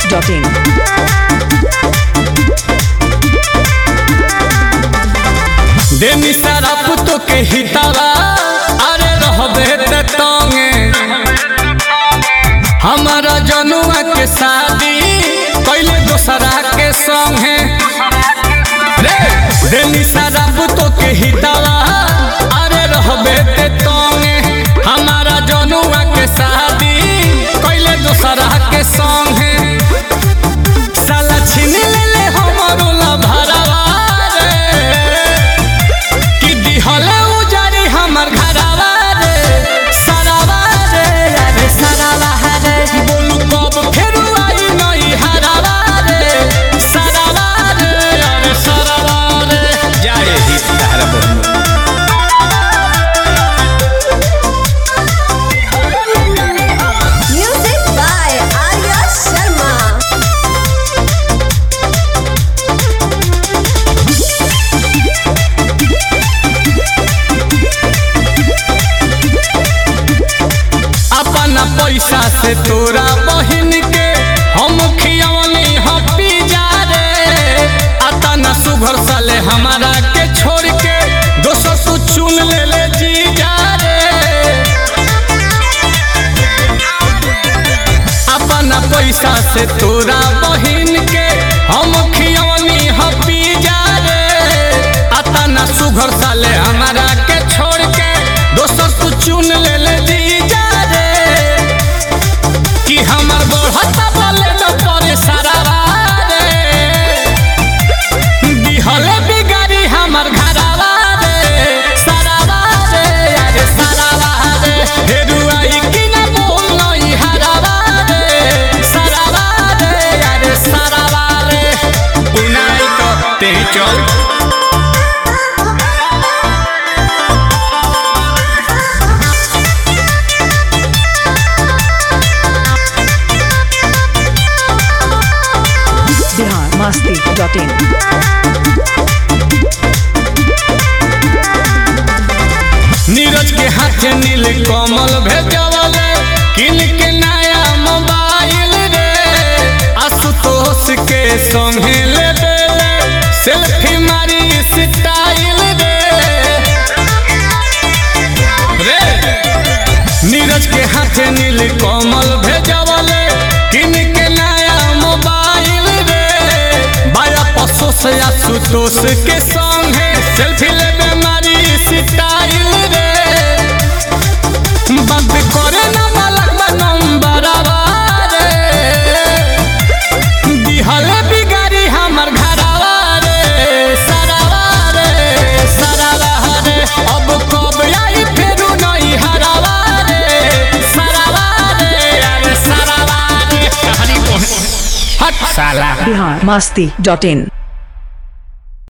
biharmasti.in देनी सारा पुतो के हितावा अरे रहबे ते तंगे हमारा जनुआ के शादी पहले दोसरा के संगे रे देनी सारा पुतो के हितावा अरे रहबे ते तंगे हमारा जनुआ के शादी पहले दोसरा के संगे साला छीन ले हमरो ला भरावा पैसा से तोरा बहिन के हम खियवनी हपी जा रे आता न सुघर साले हमारा के छोड़ के दोसर तू चुन ले जी जा रे अपना पैसा से तोरा बहिन के हम खियवनी हपी जा रे आता न सुघर साले हमारा के छोड़ के दोसर तू चुन ले जी जा रे कि हमर बढ़ता बोले न परे सारा रे दिहले बिगाड़ी हमर घरावा रे सारावा रे अरे सारावा रे हेरुआई कि न बोल नई हरावा रे सारावा रे अरे सारावा रे बुनाई तो ते चल biharmasti.in नीरज के हाथ नील कमल भेजवले किन के नया मोबाइल रे आशुतोष के संगे ले बेले सेल्फी मारी स्टाइल रे नीरज के हाथ नील कमल भेजवले किन के नया मोबाइल रे बाया पसो से आशुतोष के संगे सेल्फी ले मारी स्टाइल रे बंद करे ना मालक बा नंबर रे दिहले बिगाड़ी हमर घरावा रे सारावा रे अब कब आई फेरू नहीं हरावा रे सारावा रे अरे सारावा रे कहानी हट साला biharmasti.in